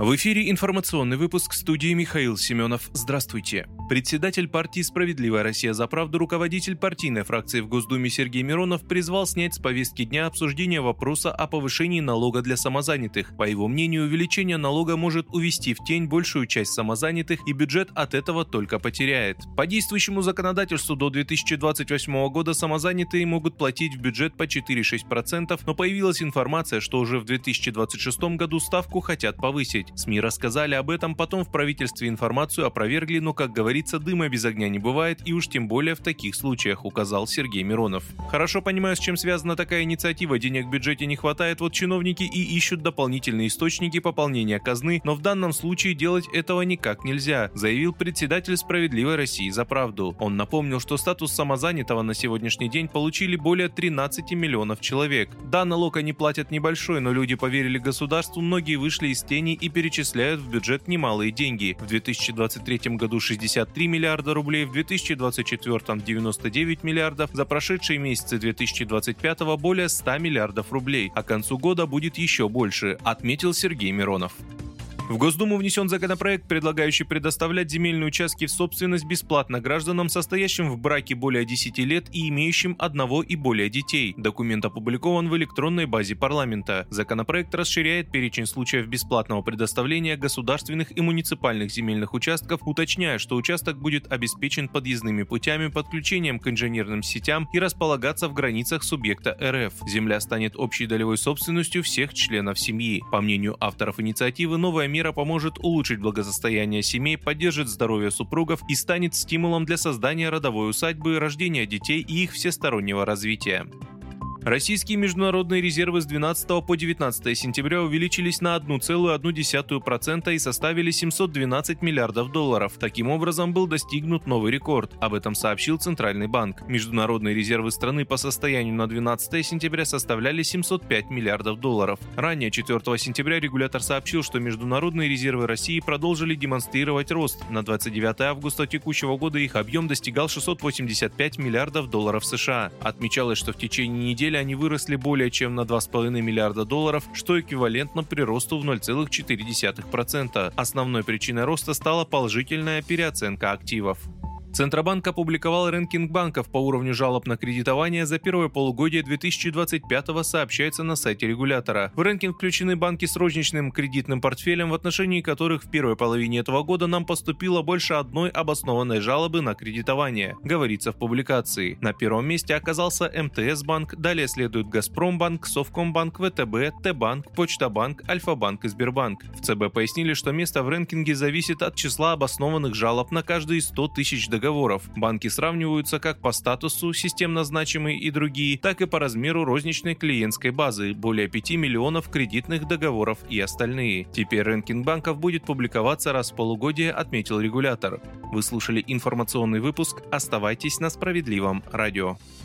В эфире информационный выпуск, в студии Михаил Семенов. Здравствуйте. Председатель партии «Справедливая Россия за правду», руководитель партийной фракции в Госдуме Сергей Миронов призвал снять с повестки дня обсуждение вопроса о повышении налога для самозанятых. По его мнению, увеличение налога может увести в тень большую часть самозанятых, и бюджет от этого только потеряет. По действующему законодательству до 2028 года самозанятые могут платить в бюджет по 4,6%, но появилась информация, что уже в 2026 году ставку хотят повысить. СМИ рассказали об этом, потом в правительстве информацию опровергли, но, как говорится, дыма без огня не бывает, и уж тем более в таких случаях, указал Сергей Миронов. Хорошо понимаю, с чем связана такая инициатива, денег в бюджете не хватает, вот чиновники и ищут дополнительные источники пополнения казны, но в данном случае делать этого никак нельзя, заявил председатель «Справедливой России за правду». Он напомнил, что статус самозанятого на сегодняшний день получили более 13 миллионов человек. Да, налог они платят небольшой, но люди поверили государству, многие вышли из тени и перечисляют в бюджет немалые деньги. В 2023 году 63 миллиарда рублей, в 2024 99 миллиардов, за прошедшие месяцы 2025 более 100 миллиардов рублей, а к концу года будет еще больше, отметил Сергей Миронов. В Госдуму внесен законопроект, предлагающий предоставлять земельные участки в собственность бесплатно гражданам, состоящим в браке более 10 лет и имеющим одного и более детей. Документ опубликован в электронной базе парламента. Законопроект расширяет перечень случаев бесплатного предоставления государственных и муниципальных земельных участков, уточняя, что участок будет обеспечен подъездными путями, подключением к инженерным сетям и располагаться в границах субъекта РФ. Земля станет общей долевой собственностью всех членов семьи. По мнению авторов инициативы, новая мера поможет улучшить благосостояние семей, поддержит здоровье супругов и станет стимулом для создания родовой усадьбы, рождения детей и их всестороннего развития. Российские международные резервы с 12 по 19 сентября увеличились на 1,1% и составили 712 миллиардов долларов. Таким образом, был достигнут новый рекорд. Об этом сообщил Центральный банк. Международные резервы страны по состоянию на 12 сентября составляли 705 миллиардов долларов. Ранее, 4 сентября, регулятор сообщил, что международные резервы России продолжили демонстрировать рост. На 29 августа текущего года их объем достигал 685 миллиардов долларов США. Отмечалось, что в течение недели они выросли более чем на 2,5 миллиарда долларов, что эквивалентно приросту в 0,4%. Основной причиной роста стала положительная переоценка активов. Центробанк опубликовал рэнкинг банков по уровню жалоб на кредитование за первое полугодие 2025-го, сообщается на сайте регулятора. В рэнкинг включены банки с розничным кредитным портфелем, в отношении которых в первой половине этого года нам поступило больше одной обоснованной жалобы на кредитование, говорится в публикации. На первом месте оказался МТС-банк, далее следует Газпромбанк, Совкомбанк, ВТБ, Т-банк, Почта-банк, Альфа-банк и Сбербанк. В ЦБ пояснили, что место в рэнкинге зависит от числа обоснованных жалоб на каждые 100 тысяч договоров. Банки сравниваются как по статусу, системно значимые и другие, так и по размеру розничной клиентской базы, более 5 миллионов кредитных договоров и остальные. Теперь рэнкинг банков будет публиковаться раз в полугодие, отметил регулятор. Вы слушали информационный выпуск. Оставайтесь на Справедливом радио.